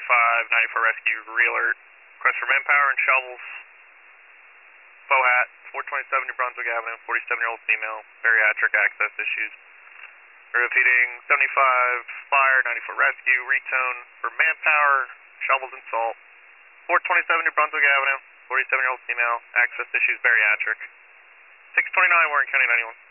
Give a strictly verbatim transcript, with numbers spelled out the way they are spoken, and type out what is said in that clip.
seventy-five, ninety-four rescue, re-alert. Request for manpower and shovels. Faux hat, four twenty-seven New Brunswick Avenue, forty-seven-year-old female, bariatric access issues. Repeating, seventy-five fire, ninety-four rescue, retone for manpower, shovels and salt. four twenty-seven New Brunswick Avenue, forty-seven-year-old female, access issues, bariatric. six twenty-nine Warren County ninety-one.